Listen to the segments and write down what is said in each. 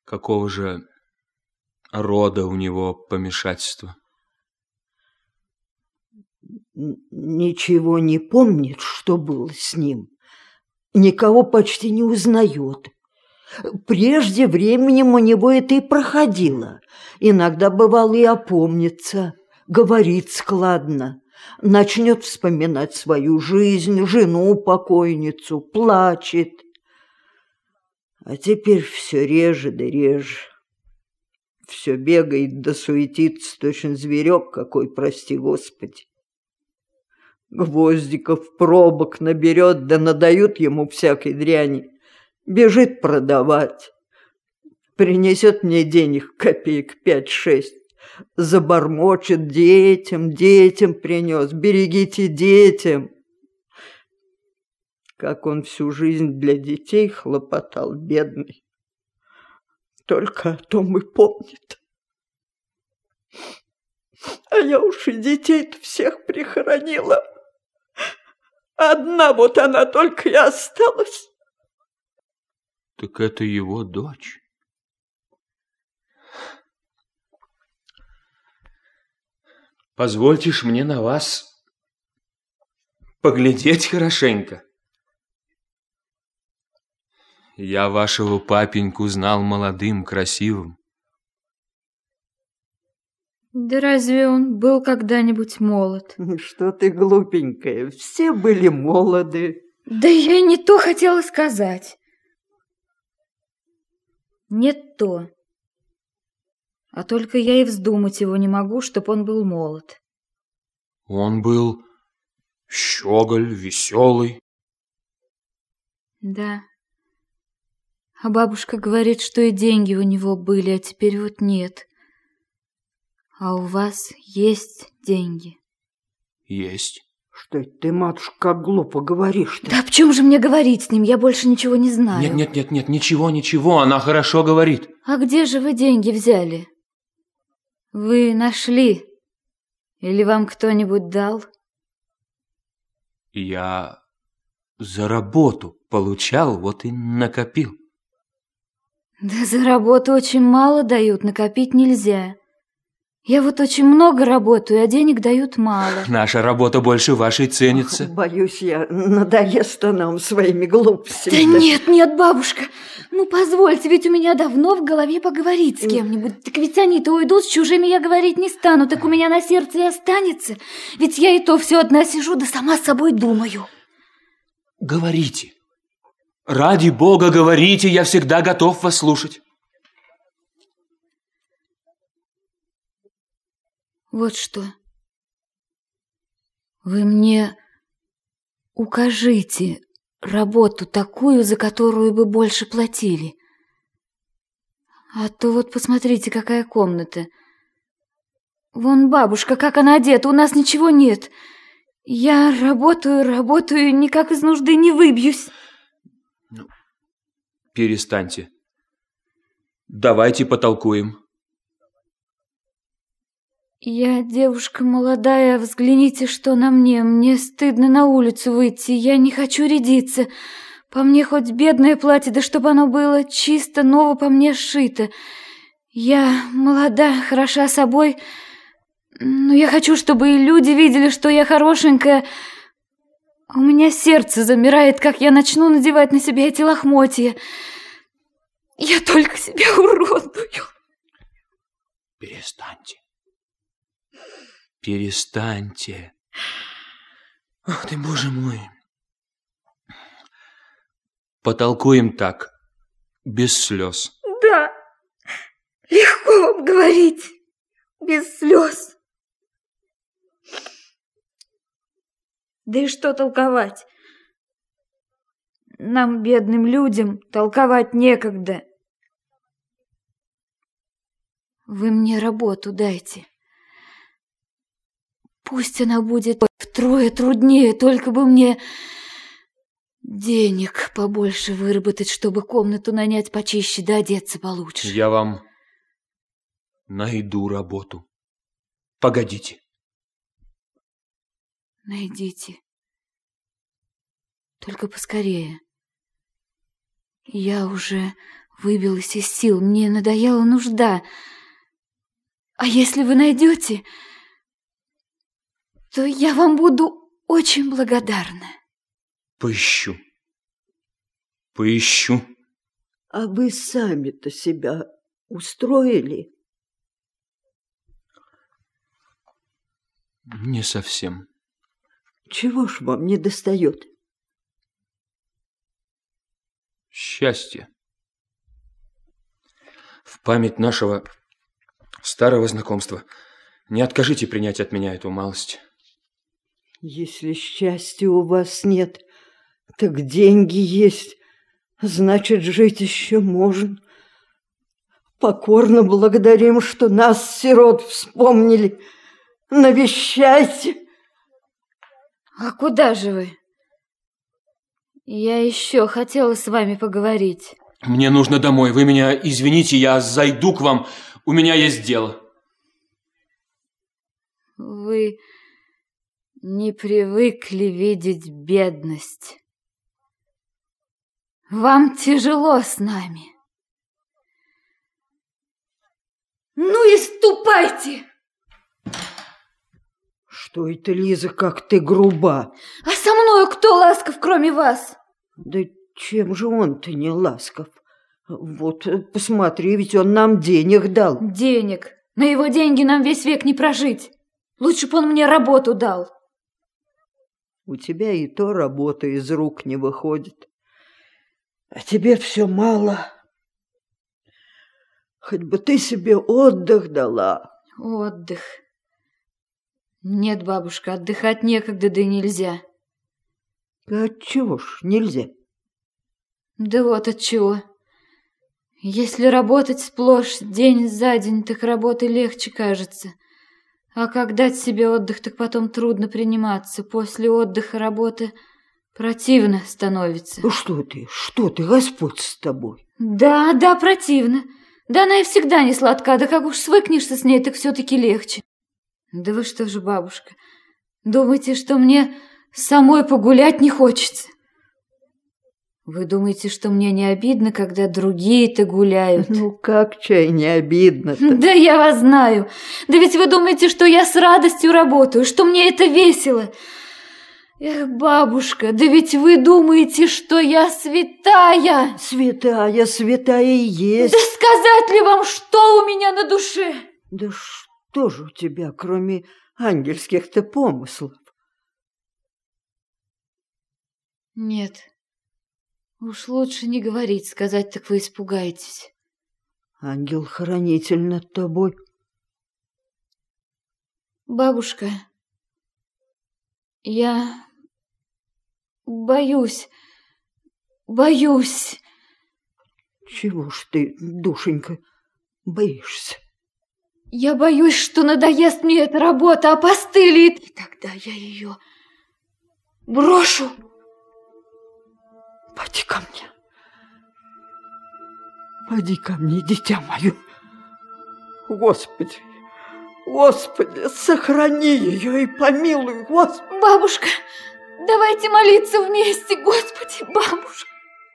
Какого же рода у него помешательство? Ничего не помнит, что было с ним. Никого почти не узнает. Прежде временем у него это и проходило. Иногда бывало и опомнится, говорит складно, начнет вспоминать свою жизнь, жену-покойницу, плачет. А теперь все реже да реже. Все бегает да суетится, точно зверек какой, прости Господи. Гвоздиков пробок наберет, да надают ему всякой дряни. Бежит продавать. Принесет мне денег копеек 5-6. Забормочет: детям принес, берегите детям. Как он всю жизнь для детей хлопотал, бедный. Только о том и помнит. А я уж и детей-то всех прихоронила. Одна вот она только и осталась. Так это его дочь. Позвольте ж мне на вас поглядеть хорошенько. Я вашего папеньку знал молодым, красивым. Да разве он был когда-нибудь молод? Что ты, глупенькая, все были молоды. Да я не то хотела сказать. Нет то. А только я и вздумать его не могу, чтоб он был молод. Он был щеголь, веселый. Да. А бабушка говорит, что и деньги у него были, а теперь вот нет. А у вас есть деньги? Есть. Что это ты, матушка, как глупо говоришь-то? Да об чем же мне говорить с ним? Я больше ничего не знаю. Нет, ничего, она хорошо говорит. А где же вы деньги взяли? Вы нашли? Или вам кто-нибудь дал? Я за работу получал, вот и накопил. Да за работу очень мало дают, накопить нельзя. Я вот очень много работаю, а денег дают мало. Наша работа больше вашей ценится. Боюсь я, надоест нам своими глупостями. Да нет, бабушка, ну позвольте, ведь у меня давно в голове поговорить с кем-нибудь. Так ведь они-то уйдут, с чужими я говорить не стану, так у меня на сердце и останется. Ведь я и то все одна сижу, да сама с собой думаю. Говорите. Ради Бога, говорите, я всегда готов вас слушать. Вот что. Вы мне укажите работу такую, за которую бы больше платили. А то вот посмотрите, какая комната. Вон бабушка, как она одета, у нас ничего нет. Я работаю, никак из нужды не выбьюсь. Ну, перестаньте. Давайте потолкуем. Я девушка молодая, взгляните, что на мне. Мне стыдно на улицу выйти, я не хочу рядиться. По мне хоть бедное платье, да чтоб оно было чисто, ново по мне сшито. Я молода, хороша собой, но я хочу, чтобы и люди видели, что я хорошенькая. У меня сердце замирает, как я начну надевать на себя эти лохмотья. Я только себя уродую. Перестаньте. Перестаньте. Ах ты, Боже мой. Потолкуем так, без слез. Да, легко вам говорить, без слез. Да и что толковать? Нам, бедным людям, толковать некогда. Вы мне работу дайте. Пусть она будет втрое труднее, только бы мне денег побольше выработать, чтобы комнату нанять почище да одеться получше. Я вам найду работу. Погодите. Найдите. Только поскорее. Я уже выбилась из сил, мне надоела нужда. А если вы найдете, то я вам буду очень благодарна. Поищу. Поищу. А вы сами-то себя устроили? Не совсем. Чего ж вам не достает? Счастье. В память нашего старого знакомства не откажите принять от меня эту малость. Если счастья у вас нет, так деньги есть, значит, жить еще можно. Покорно благодарим, что нас, сирот, вспомнили. Навещайте. А куда же вы? Я еще хотела с вами поговорить. Мне нужно домой. Вы меня извините, я зайду к вам. У меня есть дело. Вы не привыкли видеть бедность. Вам тяжело с нами. Ну и ступайте! Что это, Лиза, как ты груба? А со мною кто ласков, кроме вас? Да чем же он-то не ласков? Вот, посмотри, ведь он нам денег дал. Денег? На его деньги нам весь век не прожить. Лучше бы он мне работу дал. У тебя и то работа из рук не выходит. А тебе все мало. Хоть бы ты себе отдых дала. Отдых. Нет, бабушка, отдыхать некогда, да и нельзя. А отчего ж нельзя? Да вот отчего. Если работать сплошь день за день, так работы легче кажется. А как дать себе отдых, так потом трудно приниматься. После отдыха работы противно становится. Ну что ты, Господь с тобой. Да, противно. Да она и всегда не сладка, да как уж свыкнешься с ней, так все-таки легче. Да вы что же, бабушка, думаете, что мне самой погулять не хочется? Вы думаете, что мне не обидно, когда другие-то гуляют? Ну как, чай, не обидно-то? Да я вас знаю. Да ведь вы думаете, что я с радостью работаю, что мне это весело. Эх, бабушка, да ведь вы думаете, что я святая. Святая и есть. Да сказать ли вам, что у меня на душе? Да что же у тебя, кроме ангельских-то помыслов? Нет. Уж лучше не говорить, сказать, так вы испугаетесь. Ангел-хранитель над тобой. Бабушка, я боюсь. Чего ж ты, душенька, боишься? Я боюсь, что надоест мне эта работа, опостылит. И тогда я ее брошу. Поди ко мне, дитя мое. Господи, сохрани ее и помилуй, Господи. Бабушка, давайте молиться вместе, Господи, бабушка.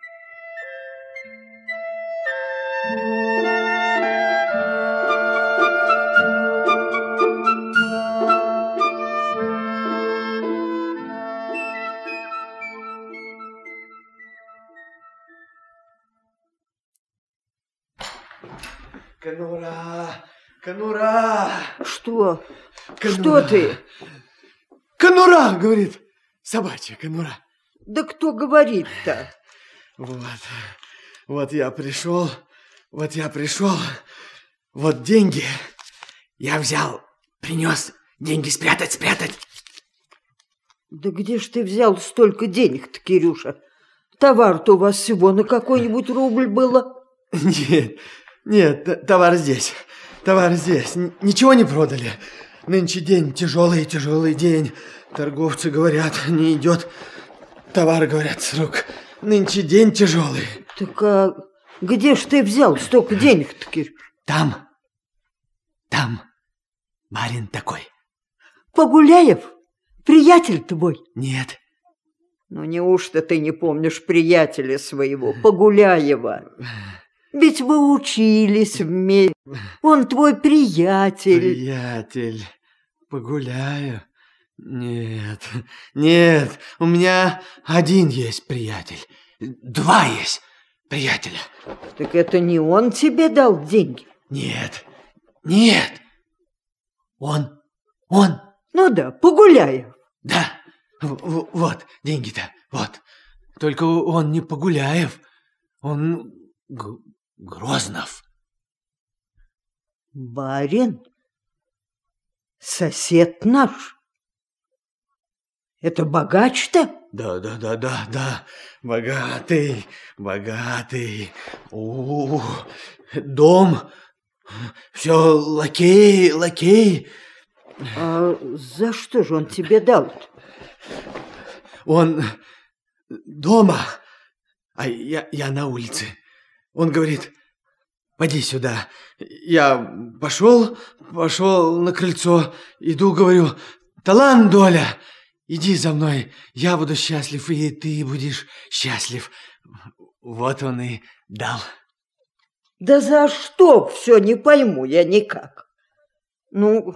Конура! Что? Что ты? Конура, говорит, собачья конура. Да кто говорит-то? Вот я пришел, вот деньги. Я взял, принес, деньги спрятать. Да где ж ты взял столько денег-то, Кирюша? Товар-то у вас всего на какой-нибудь рубль было? Нет, товар здесь. Ничего не продали. Нынче день тяжелый день. Торговцы говорят, не идет. Товар, говорят, с рук. Нынче день тяжелый. Так а где ж ты взял столько денег-то, Кирюш? Там, барин такой. Погуляев? Приятель твой? Нет. Ну, неужто ты не помнишь приятеля своего, Погуляева? Ведь вы учились вместе. Он твой приятель. Приятель, погуляю? Нет, нет, у меня один есть приятель. Два есть приятеля. Так это не он тебе дал деньги? Нет, нет. Он. Ну да, Погуляев. Да, вот деньги-то, вот. Только он не Погуляев, он Грознов. Барин? Сосед наш? Это богач-то? Да, богатый. Дом, все лакей. А за что же он тебе дал-то? Он дома, а я на улице. Он говорит: поди сюда. Я пошел на крыльцо, иду, говорю: талант, доля, иди за мной, я буду счастлив, и ты будешь счастлив. Вот он и дал. Да за что? Все не пойму я никак. Ну,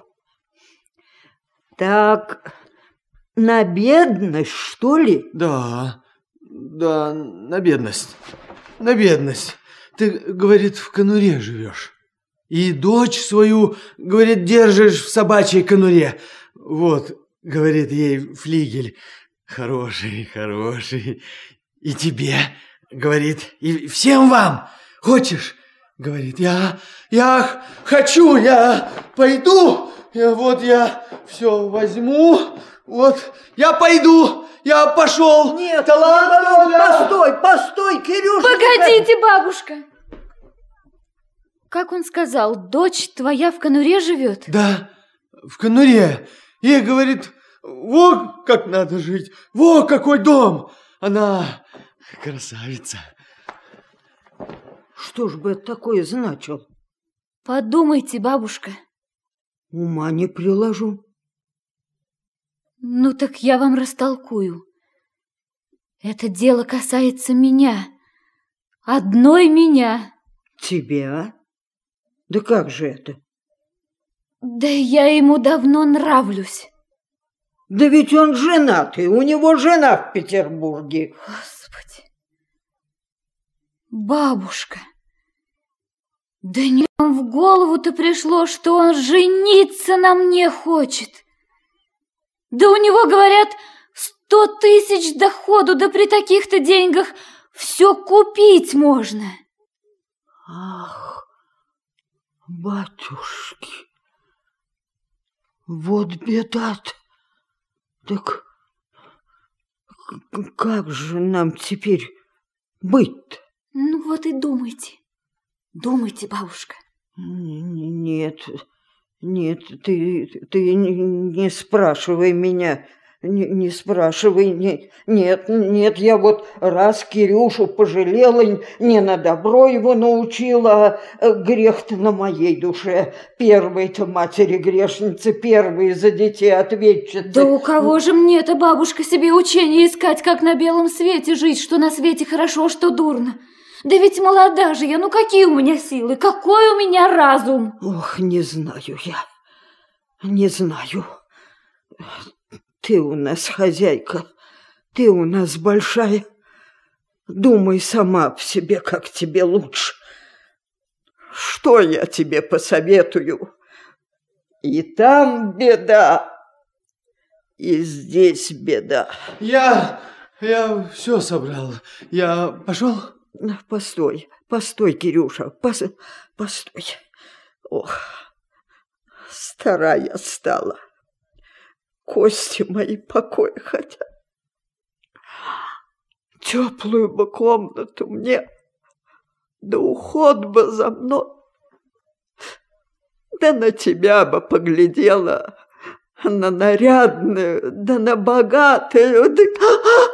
так, на бедность, что ли? Да, на бедность. Ты, говорит, в конуре живешь. И дочь свою, говорит, держишь в собачьей конуре. Вот, говорит, ей флигель. Хороший. И тебе, говорит, и всем вам. Хочешь? Говорит, я хочу, я пойду. Я все возьму. Вот, я пойду. Я пошел. Нет, постой, Кирюша. Погодите, бабушка. Как он сказал, дочь твоя в конуре живет? Да, в конуре. И говорит, вот как надо жить, вот какой дом. Она красавица. Что ж бы это такое значило? Подумайте, бабушка. Ума не приложу. Ну так я вам растолкую. Это дело касается меня. Одной меня. Тебя? Да как же это? Да я ему давно нравлюсь. Да ведь он женатый, у него жена в Петербурге. Господи. Бабушка. Да не вам в голову-то пришло, что он жениться на мне хочет. Да у него, говорят, 100 000 доходу, да при таких-то деньгах все купить можно. Ах, батюшки, вот беда-то. Так как же нам теперь быть-то? Ну вот и думайте. Думайте, бабушка. Нет, ты не спрашивай меня. Не спрашивай. Нет, я вот раз Кирюшу пожалела, не на добро его научила, а грех-то на моей душе. Первой-то матери грешницы, первой за детей ответчицы. Да у кого же мне-то, бабушка, себе учение искать, как на белом свете жить, что на свете хорошо, что дурно? Да ведь молода же я, ну какие у меня силы, какой у меня разум? Ох, не знаю я, не знаю. Ты у нас хозяйка, ты у нас большая. Думай сама об себе, как тебе лучше. Что я тебе посоветую? И там беда, и здесь беда. Я все собрал. Я пошел? Постой, Кирюша, постой. Ох, старая стала. Кости мои покоя хотят. Теплую бы комнату мне, да уход бы за мной. Да на тебя бы поглядела, на нарядную, да на богатую. Да...